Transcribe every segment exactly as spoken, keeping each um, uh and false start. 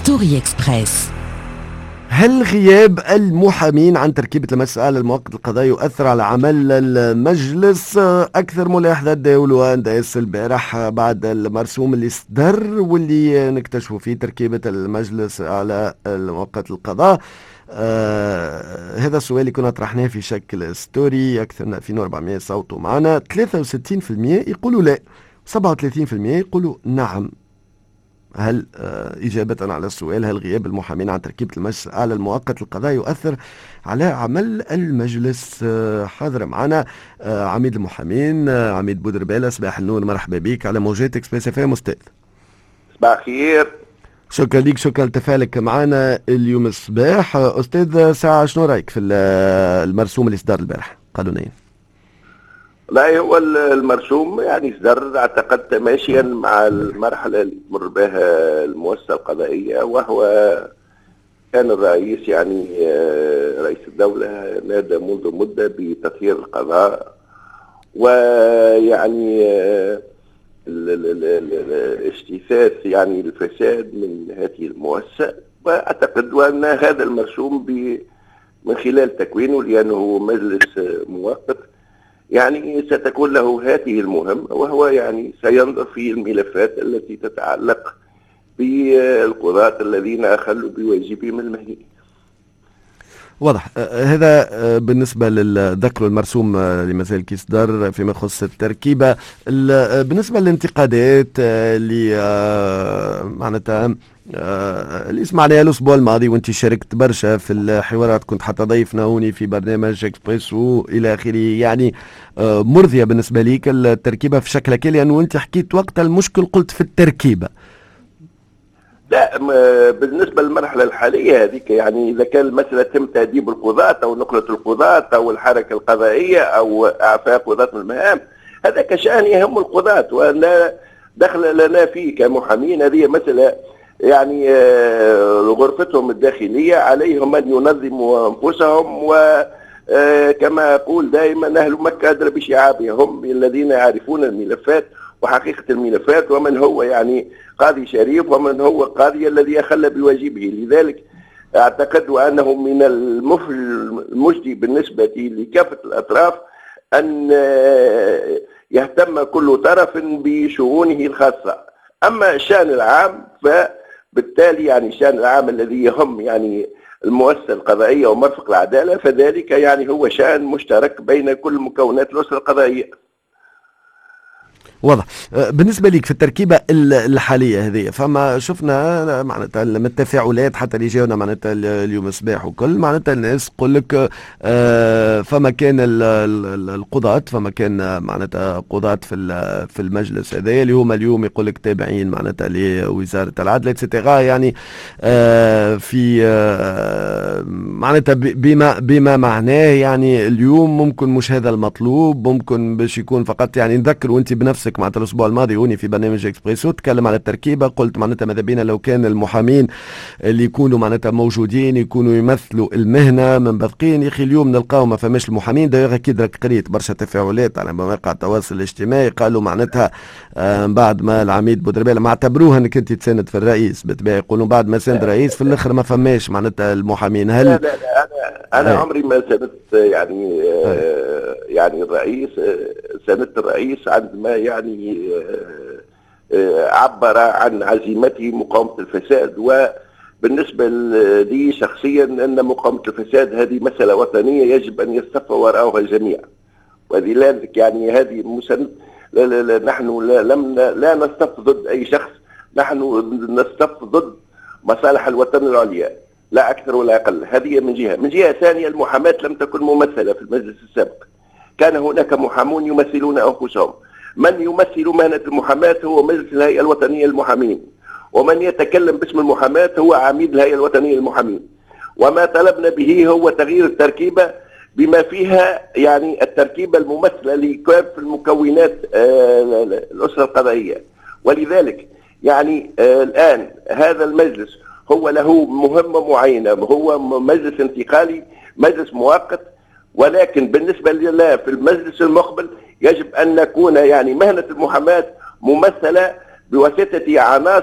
ستوري إكسبريس. هل غياب المحامين عن تركيبة المجلس الأعلى للمؤقت القضائي يؤثر على عمل المجلس؟ أكثر ملاحظات داولوها انداس البارح بعد المرسوم اللي صدر واللي نكتشفوا فيه تركيبة المجلس الأعلى للمؤقت القضاء. آه هذا السؤال اللي كنا طرحناه في شكل ستوري، أكثر من ألفين وأربعمائة صوتوا معنا. ثلاثة وستين بالمئة يقولوا لا، سبعة وثلاثين بالمئة يقولوا نعم. هل آه إجابة على السؤال هل غياب المحامين عن تركيبة المجلس الأعلى المؤقت للقضاء يؤثر على عمل المجلس؟ آه حاضر معنا آه عميد المحامين آه عميد بودربالة. صباح النور، مرحبا بك على موجات إكسبريس اف ام أستاذ. صباح الخير. شكرا لك، شكرا لتفاعلك معنا اليوم الصباح. أستاذ ساعة، شنو رأيك في المرسوم اللي صدر البارح قانونيا؟ لا، هو المرسوم يعني صدر اعتقد تماشيا مع المرحله اللي تمر بها المؤسسه القضائيه، وهو كان الرئيس يعني رئيس الدوله نادى منذ مده بتطهير القضاء، ويعني اجتثاث يعني الفساد من هذه المؤسسه. واعتقد وان هذا المرسوم من خلال تكوينه، لانه مجلس مؤقت، يعني ستكون له هذه المهمة، وهو يعني سينظر في الملفات التي تتعلق بالقضاة الذين أخلوا بواجبهم المهني. واضح. هذا بالنسبة للذكر المرسوم اللي مازال كيصدر فيما يخص التركيبة. بالنسبة للانتقادات اللي معناتها اللي سمعناها الأسبوع الماضي، وانت شاركت برشا في الحوارات، كنت حتى ضيفنا هوني في برنامج اكسبريسو إلى آخره، يعني مرضية بالنسبة ليك التركيبة في شكلها كي؟ لأنه انت حكيت وقتها المشكل قلت في التركيبة. لا، بالنسبة للمرحلة الحالية هذيك، يعني إذا كان المسألة تم تأديب القضاة أو نقلة القضاة أو الحركة القضائية أو إعفاء قضاة من المهام، هذا كشأن يهم القضاة ولا دخل لنا فيه كمحامين. هذه مسألة يعني غرفتهم الداخلية، عليهم أن ينظموا أنفسهم، وكما أقول دائما أهل مكة أدرى بشعابها، هم الذين يعرفون الملفات وحقيقة الملفات، ومن هو يعني قاضي شريف ومن هو القاضي الذي أخل بواجبه. لذلك أعتقد أنه من المجدي بالنسبة لكافة الأطراف أن يهتم كل طرف بشؤونه الخاصة. أما الشأن العام فبالتالي يعني الشأن العام الذي يهم يعني المؤسسة القضائية ومرفق العدالة، فذلك يعني هو شأن مشترك بين كل مكونات الأسرة القضائية. واضح. بالنسبة ليك في التركيبة الحالية هذه، فما شفنا معناتها من التفاعلات حتى اللي جاونا معناتها اليوم الصباح وكل، معناتها الناس تقول لك فما كان القضاة، فما كان معناتها قضاة في في المجلس هذا اللي هما اليوم يقول لك تابعين معناتها لوزارة العدل اتسيتيرا، يعني في معناتها بما بما معناه يعني اليوم ممكن مش هذا المطلوب، ممكن باش يكون فقط يعني نذكر. وانت بنفسك معناتها الاسبوع الماضي هوني في برنامج اكسبريسو تكلم على التركيبه، قلت معناتها ماذا بينا لو كان المحامين اللي يكونوا معناتها موجودين يكونوا يمثلوا المهنه من بقين. يا اخي اليوم نلقاو ما فماش المحامين. دايوغ اكيد راك قريت برشا تفاعلات على مواقع التواصل الاجتماعي، قالوا معناتها آه بعد ما العميد بودربالة ما اعتبروها انك انت تساند في الرئيس، بالطبيعه يقولوا بعد ما ساند الرئيس في الاخر ما فماش معناتها المحامين. هل لا لا, لا انا انا عمري ما ساندت يعني آه يعني الرئيس، ساندت الرئيس عندما يعني عبر عن عزيمته مقاومة الفساد. وبالنسبة لي شخصيا أن مقاومة الفساد هذه مسألة وطنية يجب أن يصطف وراءها الجميع، ولذلك يعني هذه مسند. لا لا لا نحن لا, لم لا نصطف ضد أي شخص، نحن نصطف ضد مصالح الوطن العليا لا أكثر ولا أقل. هذه من جهة. من جهة ثانية المحاماة لم تكن ممثلة في المجلس السابق، كان هناك محامون يمثلون أنفسهم. من يمثل مهنة المحاماة هو مجلس الهيئة الوطنية للمحامين، ومن يتكلم باسم المحاماة هو عميد الهيئة الوطنية للمحامين. وما طلبنا به هو تغيير التركيبة بما فيها يعني التركيبة الممثلة لكافة المكونات الأسرة القضائية. ولذلك يعني الآن هذا المجلس هو له مهمة معينة، هو مجلس انتقالي، مجلس مؤقت، ولكن بالنسبة لنا في المجلس المقبل يجب أن نكون يعني مهنة المحاماة ممثلة بواسطة عناصر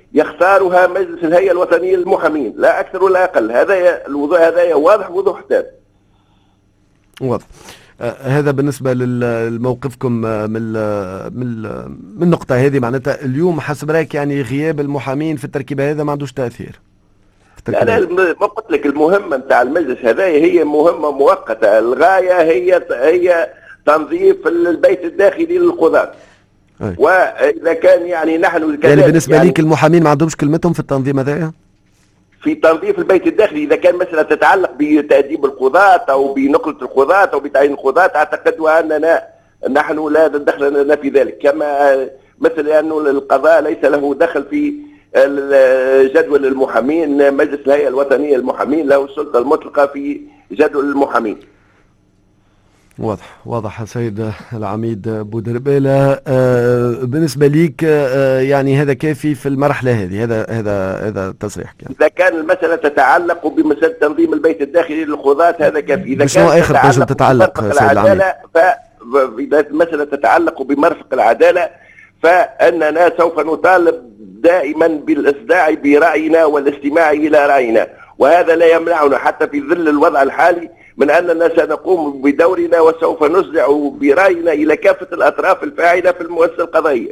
يختارها مجلس الهيئة الوطنية للمحامين لا أكثر ولا أقل. هذا الوضوح، هذا واضح وضوح تام. واضح. آه هذا بالنسبة لموقفكم آه من ال من ال من النقطة هذه. معناتها اليوم حسب رأيك يعني غياب المحامين في التركيبة هذا ما عندوش تأثير؟ لا لا، ما قلت لك المهمة نتاع المجلس هذا هي مهمة مؤقتة. الغاية هي هي تنظيف البيت الداخلي للقضاة. وإذا كان يعني نحن كذلك يعني بالنسبة يعني ليك المحامين ما عندهمش كلمتهم في التنظيم هذايا؟ في تنظيف البيت الداخلي إذا كان مثلا تتعلق بتأديب القضاة أو بنقلة القضاة أو بتعيين القضاة، أعتقد أننا نحن لا دخل لنا في ذلك. كما مثل أنه القضاء ليس له دخل في جدول المحامين. مجلس الهيئة الوطنية للمحامين له السلطة المطلقة في جدول المحامين. واضح واضح سيد العميد بودربالة. آه بالنسبة ليك آه يعني هذا كافي في المرحلة هذه؟ هذا هذا هذا تصريح يعني. إذا كان المسألة تتعلق بمسألة تنظيم البيت الداخلي للقضاة هذا كافي. إذا شنو آخر تنجم تتعلق سيد العميد؟ فإذا المسألة تتعلق بمرفق العدالة فأننا سوف نطالب دائما بالإصداع برأينا والاستماع إلى رأينا، وهذا لا يمنعنا حتى في ظل الوضع الحالي من أننا سنقوم بدورنا وسوف نصدع برأينا إلى كافة الأطراف الفاعلة في المؤسسة القضائية.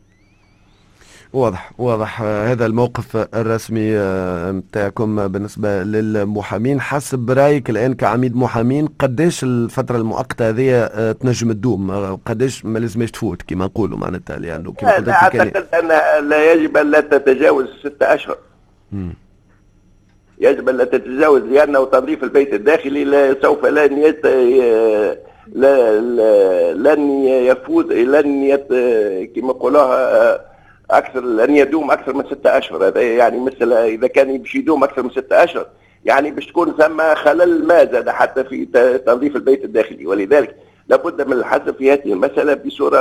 واضح واضح. هذا الموقف الرسمي متاعكم بالنسبة للمحامين. حسب برأيك الآن كعميد محامين قداش الفترة المؤقتة هذه تنجم تدوم؟ قداش ما لازمش تفوت كما نقولوا معناتها؟ لأنه كما قلت أعتقد أن لا يجب أن لا تتجاوز ستة أشهر. م. يجب أن لا تتجاوز، لأنه تنظيف البيت الداخلي لا سوف لن يت... لا... لن يفوت لن يت... كما يقولوها أكثر، لن يدوم أكثر من ستة أشهر. هذا يعني مثل إذا كان باش يدوم أكثر من ستة أشهر يعني باش تكون ثم خلل ما زاد حتى في تنظيف البيت الداخلي، ولذلك لابد من الحسم في هذه المسألة بصورة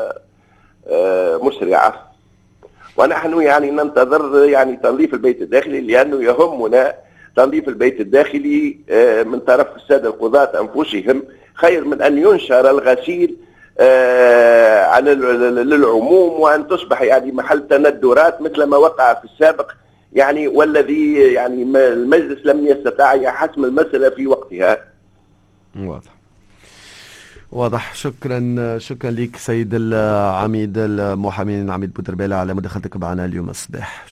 مسرعة. ونحن يعني ننتظر يعني تنظيف البيت الداخلي، لأنه يهمنا تنظيف البيت الداخلي من طرف السادة القضاة أنفسهم خير من أن ينشر الغسيل على للعموم وأن تصبح يعني محل تندرات مثل ما وقع في السابق يعني، والذي يعني المجلس لم يستطع حسم المسألة في وقتها. واضح واضح. شكرا شكرا لك سيد العميد المحامين عميد بودربالة على مداخلتك معنا اليوم الصباح.